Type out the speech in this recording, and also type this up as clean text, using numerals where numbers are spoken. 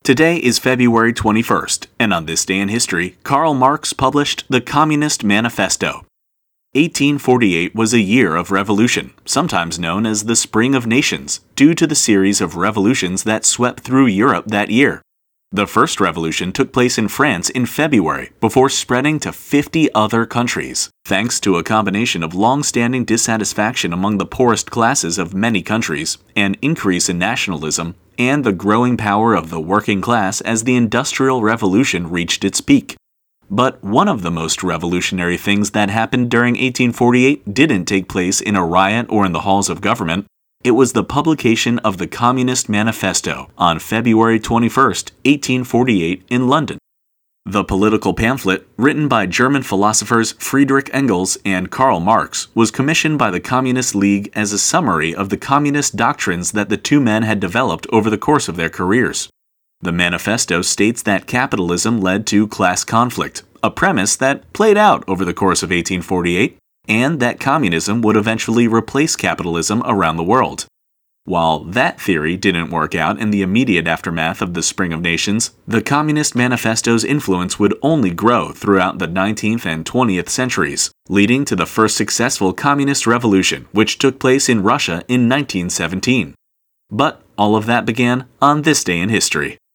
Today is February 21st, and on this day in history, Karl Marx published the Communist Manifesto. 1848 was a year of revolution, sometimes known as the Spring of Nations, due to the series of revolutions that swept through Europe that year. The first revolution took place in France in February before spreading to 50 other countries, thanks to a combination of long-standing dissatisfaction among the poorest classes of many countries, an increase in nationalism, and the growing power of the working class as the Industrial Revolution reached its peak. But one of the most revolutionary things that happened during 1848 didn't take place in a riot or in the halls of government. It was the publication of the Communist Manifesto on February 21, 1848 in London. The political pamphlet, written by German philosophers Friedrich Engels and Karl Marx, was commissioned by the Communist League as a summary of the communist doctrines that the two men had developed over the course of their careers. The manifesto states that capitalism led to class conflict, a premise that played out over the course of 1848, and that communism would eventually replace capitalism around the world. While that theory didn't work out in the immediate aftermath of the Spring of Nations, the Communist Manifesto's influence would only grow throughout the 19th and 20th centuries, leading to the first successful communist revolution, which took place in Russia in 1917. But all of that began on this day in history.